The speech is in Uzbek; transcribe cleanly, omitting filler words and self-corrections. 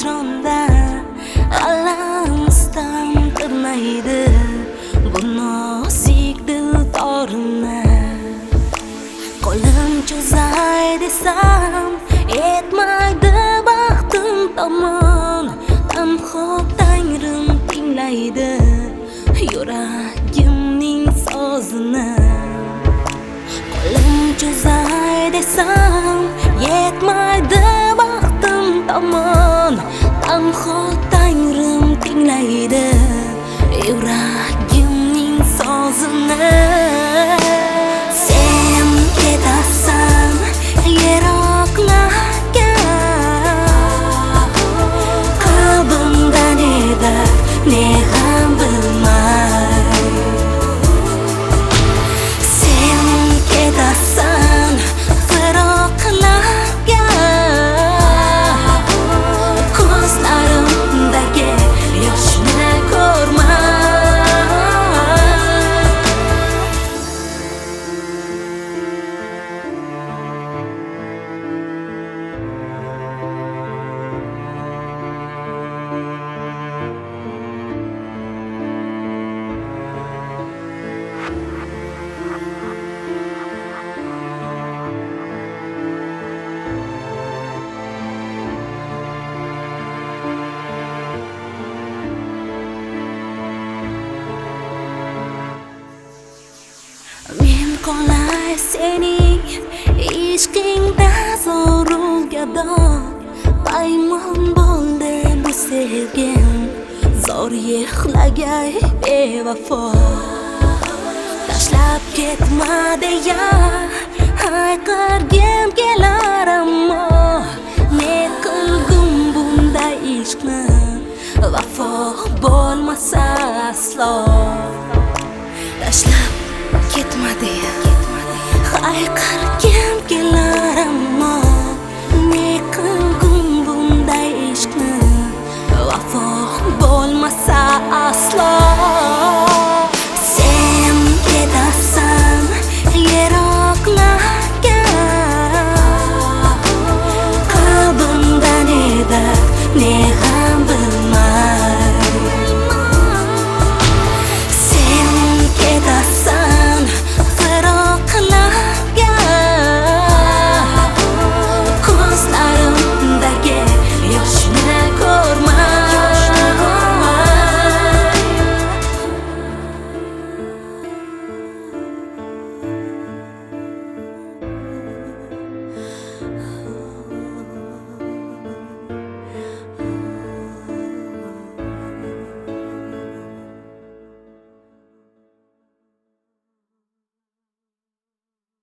jonda alamsdan tirmaydi bu nozik dil torini. Qo'lim cho'zay desam yetmaydi baxtim tomon. Tanho Tangrim tinglaydi yuragimning sozini. Qo'lim cho'zay desam yetmaydi baxtim tomon. Tanho Tangrim tinglaydi yuragimning sozini. Sen ketarsan yiroqlarga, qalbimda neda ne ham bilmay. Sen ketarsan firoqlarga, ko'zlarimdagi yoshni ko'rmay. Men qolay sening ishqingda zo'rul gado. Paymon bo'ldi bu sevgim, zor yig'lagay bevafo. Tashlab ketma deya